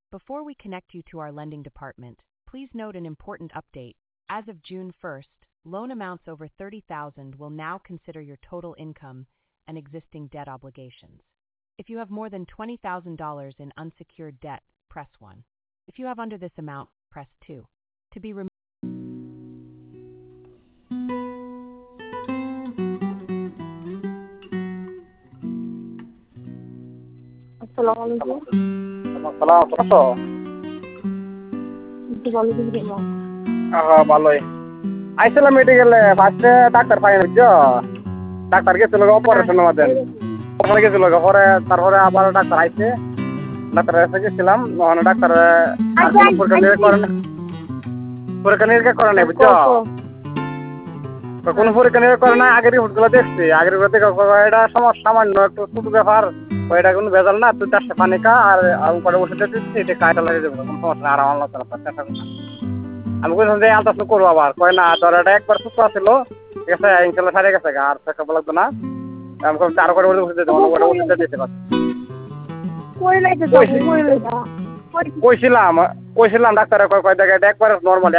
Before we connect you to our lending department, please note an important update. As of June 1st, loan amounts over $30,000 will now consider your total income and existing debt obligations. If you have more than $20,000 in unsecured debt, press 1. If you have under this amount, press 2. To be removed. Assalamualaikum. সালাম কত Itu kalau di sini bang. ভালোই আইছিলাম মেডিকেলে ফার্স্টে doctor পাই না বুঝছো doctor গেছিল operation আমাদের ওখানে গেছিল পরে তারপরে আবার ডাক্তার আইছে ডাক্তার এসে গেছিলাম ওখানে ডাক্তার পরীক্ষা নিরীক্ষা করে নাই বুঝছো কোনো পরীক্ষা নিরীক্ষা করে না আগের রিপোর্টগুলো দেখছি আগের রিপোর্ট দেখে এটা সমস্যা সামান্য একটু ছোট ব্যাপার ওইটা কোনো ভেজাল না তুই 400 পানি খা আর পরে ওষুধ দিচ্ছি এটা কাজটা লাগিয়ে দেবো কোনো সমস্যা না আরাম আল্লাহ আমি বলছিলাম যে আলট্রাসাউন্ড করবো আবার কয় না তোর এটা একবার সুস্থ ছিল ঠিক আছে ইনশাল্লাহ সারে গেছে আর চেকআপ লাগতো না আমি আরো করে ওষুধ দিতে ওষুধটা দিতে পারছি কইছিলাম ডাক্তার কয় দেখে এটা একবার নর্মাল